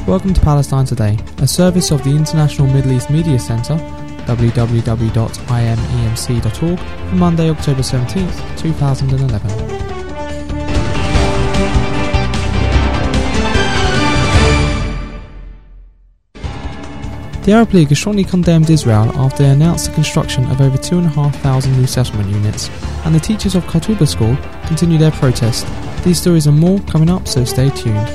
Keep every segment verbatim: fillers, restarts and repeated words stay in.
Welcome to Palestine Today, a service of the International Middle East Media Centre, w w w dot i m e m c dot org, for Monday, October seventeenth, two thousand eleven. The Arab League has strongly condemned Israel after they announced the construction of over two thousand five hundred new settlement units, and the teachers of Khartoum School continue their protest. These stories and more coming up, so stay tuned.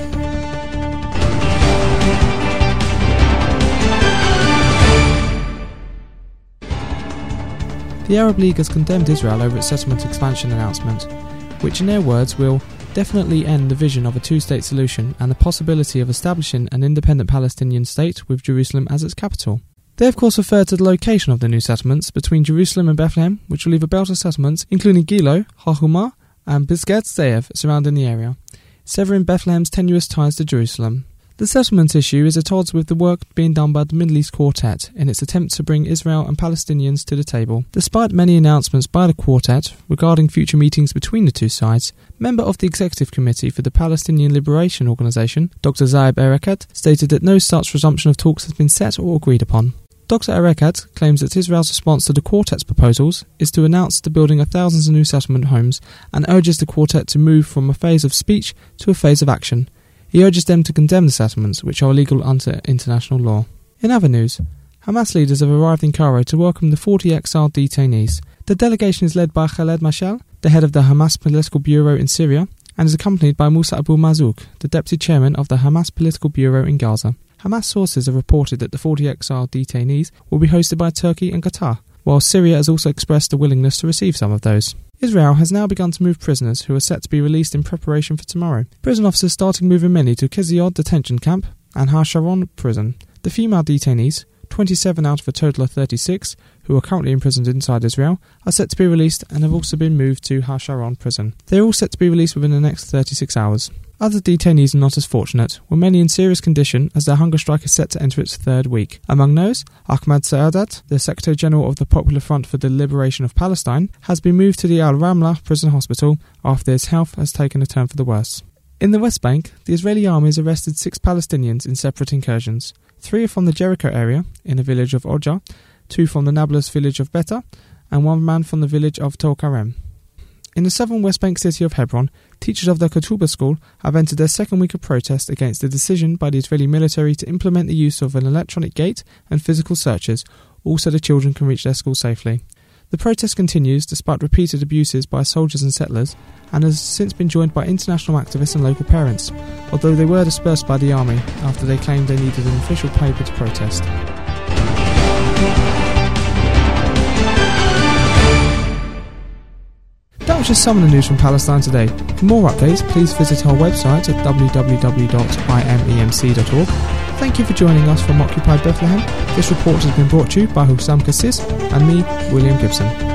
The Arab League has condemned Israel over its settlement expansion announcement, which in their words will definitely end the vision of a two-state solution and the possibility of establishing an independent Palestinian state with Jerusalem as its capital. They of course refer to the location of the new settlements between Jerusalem and Bethlehem, which will leave a belt of settlements including Gilo, Hahuma and Bisgat Ze'ev surrounding the area, severing Bethlehem's tenuous ties to Jerusalem. The settlement issue is at odds with the work being done by the Middle East Quartet in its attempt to bring Israel and Palestinians to the table. Despite many announcements by the Quartet regarding future meetings between the two sides, member of the Executive Committee for the Palestinian Liberation Organization, Doctor Zaib Erekat, stated that no such resumption of talks has been set or agreed upon. Doctor Erekat claims that Israel's response to the Quartet's proposals is to announce the building of thousands of new settlement homes and urges the Quartet to move from a phase of speech to a phase of action. He urges them to condemn the settlements, which are illegal under international law. In other news, Hamas leaders have arrived in Cairo to welcome the forty exiled detainees. The delegation is led by Khaled Mashal, the head of the Hamas political bureau in Syria, and is accompanied by Musa Abu Marzouk, the deputy chairman of the Hamas political bureau in Gaza. Hamas sources have reported that the forty exiled detainees will be hosted by Turkey and Qatar, while Syria has also expressed a willingness to receive some of those. Israel has now begun to move prisoners who are set to be released in preparation for tomorrow. Prison officers started moving many to Kiziod detention camp and Har Sharon prison. The female detainees, twenty-seven out of a total of thirty-six, who are currently imprisoned inside Israel, are set to be released and have also been moved to Har Sharon prison. They are all set to be released within the next thirty-six hours. Other detainees are not as fortunate, with many in serious condition as their hunger strike is set to enter its third week. Among those, Ahmad Saadat, the Secretary General of the Popular Front for the Liberation of Palestine, has been moved to the Al-Ramlah prison hospital after his health has taken a turn for the worse. In the West Bank, the Israeli army has arrested six Palestinians in separate incursions. Three are from the Jericho area, in the village of Ojah, two from the Nablus village of Beta, and one man from the village of Tel Karem. In the southern West Bank city of Hebron, teachers of the Khartoum School have entered their second week of protest against the decision by the Israeli military to implement the use of an electronic gate and physical searches, all so the children can reach their school safely. The protest continues despite repeated abuses by soldiers and settlers, and has since been joined by international activists and local parents, although they were dispersed by the army after they claimed they needed an official paper to protest. That was just some of the news from Palestine Today. For more updates, please visit our website at w w w dot i m e m c dot org. Thank you for joining us from Occupied Bethlehem. This report has been brought to you by Hussam Kassis and me, William Gibson.